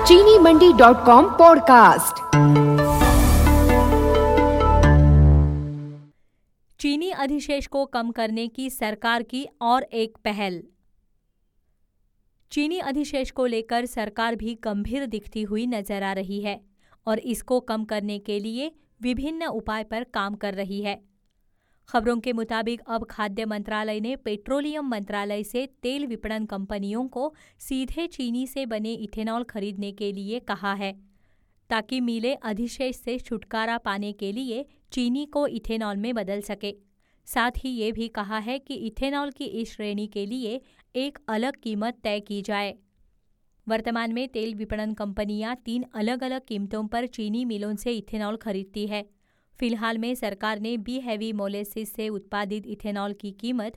चीनी मंडी.com पॉडकास्ट। चीनी अधिशेष को कम करने की सरकार की और एक पहल। चीनी अधिशेष को लेकर सरकार भी गंभीर दिखती हुई नजर आ रही है और इसको कम करने के लिए विभिन्न उपाय पर काम कर रही है। खबरों के मुताबिक अब खाद्य मंत्रालय ने पेट्रोलियम मंत्रालय से तेल विपणन कंपनियों को सीधे चीनी से बने इथेनॉल खरीदने के लिए कहा है, ताकि मिलें अधिशेष से छुटकारा पाने के लिए चीनी को इथेनॉल में बदल सके। साथ ही ये भी कहा है कि इथेनॉल की इस श्रेणी के लिए एक अलग कीमत तय की जाए। वर्तमान में तेल विपणन कंपनियां 3 अलग अलग कीमतों पर चीनी मिलों से इथेनॉल खरीदती है। फिलहाल में सरकार ने बी हैवी मोलेसिस से उत्पादित इथेनॉल की कीमत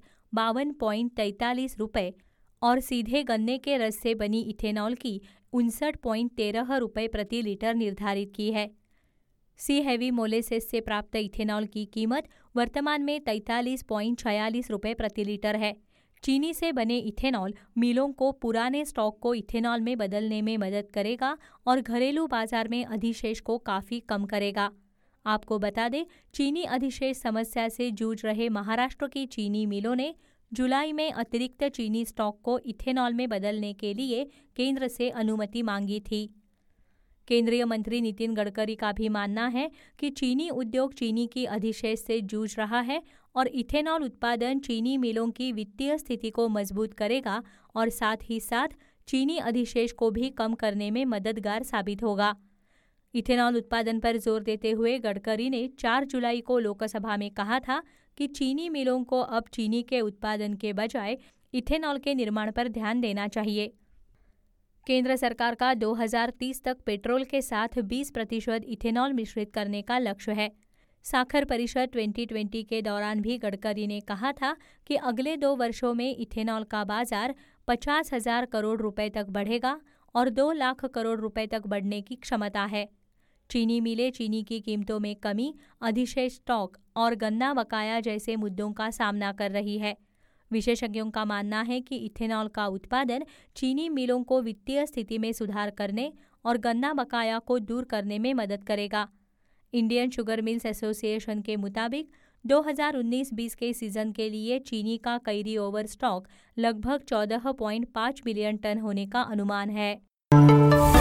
52.43 रुपये और सीधे गन्ने के रस से बनी इथेनॉल की 59.13 रुपये प्रति लीटर निर्धारित की है। सी हैवी मोलेसिस से प्राप्त इथेनॉल की कीमत वर्तमान में 43.46 रुपये प्रति लीटर है। चीनी से बने इथेनॉल मिलों को पुराने स्टॉक को इथेनॉल में बदलने में मदद करेगा और घरेलू बाजार में अधिशेष को काफ़ी कम करेगा। आपको बता दें, चीनी अधिशेष समस्या से जूझ रहे महाराष्ट्र की चीनी मिलों ने जुलाई में अतिरिक्त चीनी स्टॉक को इथेनॉल में बदलने के लिए केंद्र से अनुमति मांगी थी। केंद्रीय मंत्री नितिन गडकरी का भी मानना है कि चीनी उद्योग चीनी की अधिशेष से जूझ रहा है और इथेनॉल उत्पादन चीनी मिलों की वित्तीय स्थिति को मजबूत करेगा और साथ ही साथ चीनी अधिशेष को भी कम करने में मददगार साबित होगा। इथेनॉल उत्पादन पर जोर देते हुए गडकरी ने 4 जुलाई को लोकसभा में कहा था कि चीनी मिलों को अब चीनी के उत्पादन के बजाय इथेनॉल के निर्माण पर ध्यान देना चाहिए। केंद्र सरकार का 2030 तक पेट्रोल के साथ 20% इथेनॉल मिश्रित करने का लक्ष्य है। साखर परिषद 2020 के दौरान भी गडकरी ने कहा था कि अगले 2 वर्षों में इथेनॉल का बाजार 50,000 करोड़ रुपए तक बढ़ेगा और 2 लाख करोड़ रुपए तक बढ़ने की क्षमता है। चीनी मिलें चीनी की कीमतों में कमी, अधिशेष स्टॉक और गन्ना बकाया जैसे मुद्दों का सामना कर रही है। विशेषज्ञों का मानना है कि इथेनॉल का उत्पादन चीनी मिलों को वित्तीय स्थिति में सुधार करने और गन्ना बकाया को दूर करने में मदद करेगा। इंडियन शुगर मिल्स एसोसिएशन के मुताबिक 2019-20 के सीजन के लिए चीनी का कैरी ओवर स्टॉक लगभग 14.5 मिलियन टन होने का अनुमान है।